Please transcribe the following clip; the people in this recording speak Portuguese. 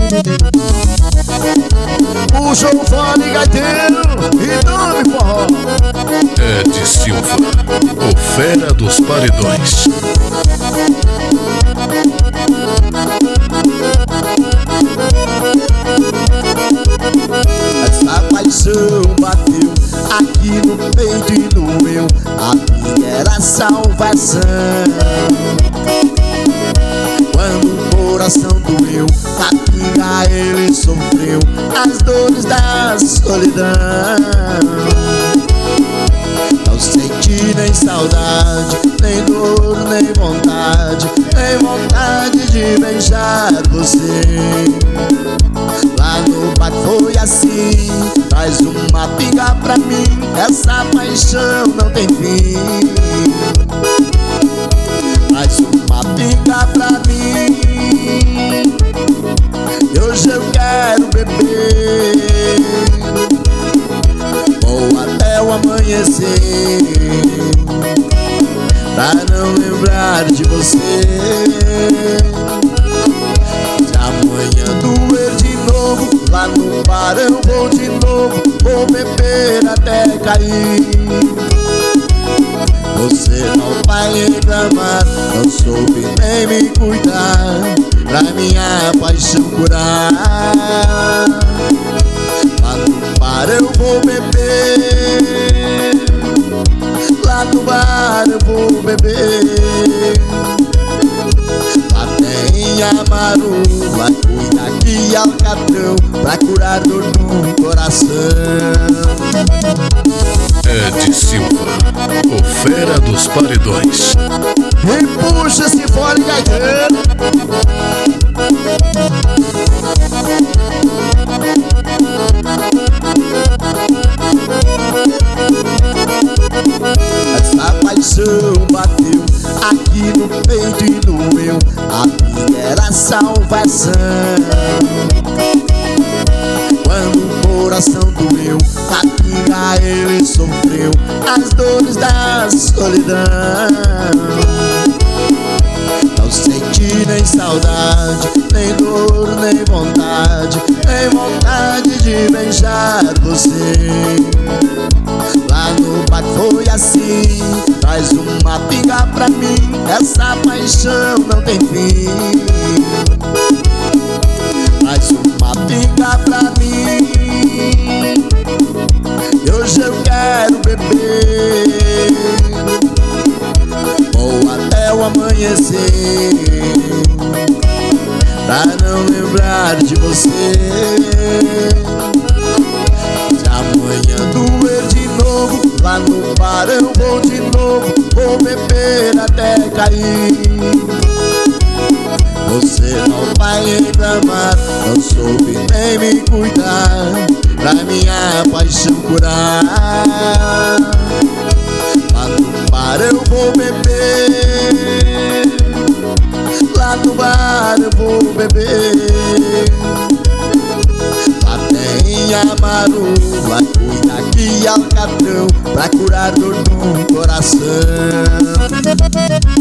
Puxa o fone, gaiteiro, e dá-me forró. Ed Silva, o fera dos paredões. Essa paixão bateu aqui no peito e no meu. A minha era a salvação. Quando o coração doeu, na pinga ele sofreu as dores da solidão. Não senti nem saudade, nem dor, nem vontade de beijar você. Lá no bar foi assim, traz uma pinga pra mim, essa paixão não tem fim. Traz uma pinga pra mim, e hoje eu quero beber. Vou até o amanhecer, pra não lembrar de você. Se amanhã doer de novo, lá no bar eu vou de novo. Vou beber até cair. Você não vai reclamar, não soube nem me cuidar, pra minha paixão curar. Lá no bar eu vou beber, lá no bar eu vou beber. Lá tem amarula, cuida que alcatrão, pra curar dor no coração. Ed Silva, o fera dos paredões. E puxa esse fone, gaiteiro. Essa paixão bateu aqui no peito e no meu. A minha era a salvação. Quando o coração doeu, na pinga ele sofreu as dores da solidão. Não senti nem saudade, nem dor, nem vontade de beijar você. Lá no bar foi assim, traz uma pinga pra mim, essa paixão não tem fim. Traz uma pinga pra mim, e hoje eu quero beber. Vou até o amanhecer, pra não lembrar de você. Se amanhã doer de novo, lá no bar eu vou de novo. Vou beber até cair. Você não vai reclamar, não soube nem me cuidar, pra minha paixão curar. Lá no bar eu vou beber, lá no bar eu vou beber. Lá tem amarula, cuida que alcatrão, pra curar dor no coração.